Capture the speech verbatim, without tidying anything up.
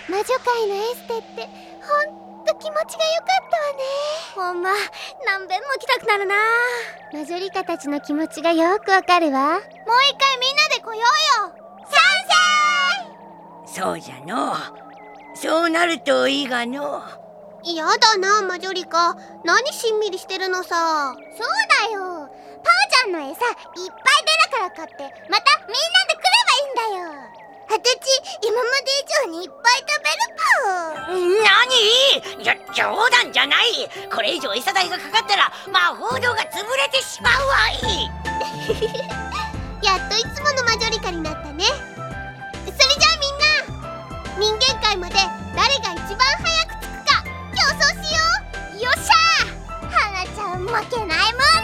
魔女界のエステってほんと気持ちが良かったわね。ほんま何べんも来たくなるな。マジョリカたちの気持ちがよくわかるわ。もう一回みんなで来ようよ。賛成。 そうじゃの。そうなるといいがの。 やだなマジョリカ、何しんみりしてるのさ。そうだよ、パーちゃんの餌いっぱい出るから買ってまたみんなで来ればいいんだよ。あたち今まで以上にいっぱい食べる何？いや冗談じゃない。これ以上餌代がかかったら魔法堂が潰れてしまうわい。 やっといつものマジョリカになったね。それじゃあみんな、人間界まで誰が一番早く着くか競争しよう。よっしゃー、はなちゃん負けないもん。